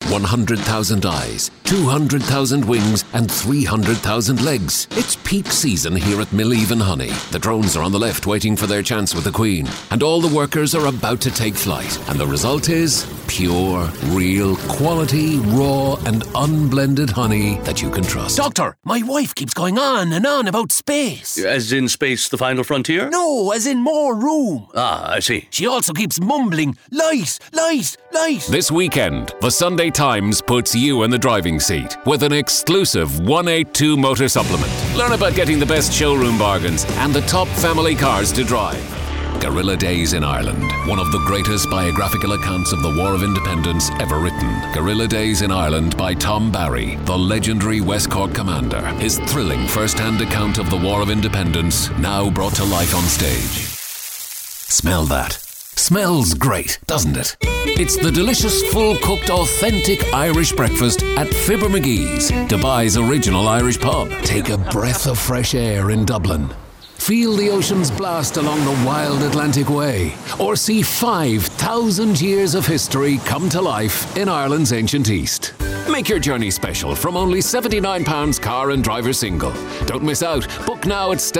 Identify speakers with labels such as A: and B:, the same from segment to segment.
A: 100,000 eyes, 200,000 wings and 300,000 legs. It's peak season here at Mill Even Honey. The drones are on the left waiting for their chance with the Queen. And all the workers are about to take flight. And the result is pure, real, quality, raw and unblended honey that you can trust.
B: Doctor, my wife keeps going on and on about space.
C: As in space, the final frontier?
B: No, as in more room.
C: Ah, I see.
B: She also keeps mumbling, light, light, light.
A: This weekend, the Sunday Times puts you in the driving seat with an exclusive 182 motor supplement. Learn about getting the best showroom bargains and the top family cars to drive. Guerrilla Days in Ireland, one of the greatest biographical accounts of the War of Independence ever written. Guerrilla Days in Ireland by Tom Barry, the legendary West Cork commander. His thrilling first-hand account of the War of Independence, now brought to life on stage. Smell that. Smells great, doesn't it? It's the delicious, full-cooked, authentic Irish breakfast at Fibber McGee's, Dubai's original Irish pub. Take a breath of fresh air in Dublin. Feel the ocean's blast along the wild Atlantic Way, or see 5,000 years of history come to life in Ireland's ancient East. Make your journey special from only £79 car and driver single. Don't miss out. Book now at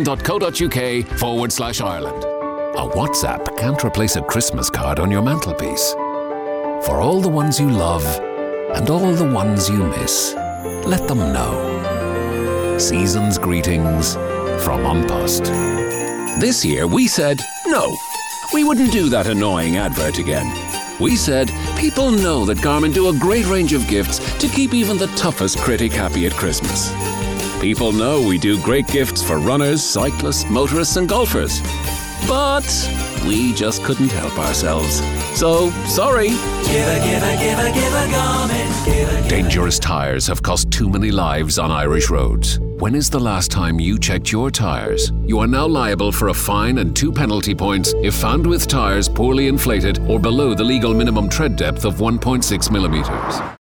A: stenaline.co.uk/Ireland. A WhatsApp can't replace a Christmas card on your mantelpiece. For all the ones you love and all the ones you miss, let them know. Season's greetings from An Post. This year we said no. We wouldn't do that annoying advert again. We said people know that Garmin do a great range of gifts to keep even the toughest critic happy at Christmas. People know we do great gifts for runners, cyclists, motorists and golfers. But we just couldn't help ourselves. So, sorry.
D: Give a Garmin.
A: Dangerous tyres have cost too many lives on Irish roads. When is the last time you checked your tyres? You are now liable for a fine and 2 penalty points if found with tyres poorly inflated or below the legal minimum tread depth of 1.6 millimetres.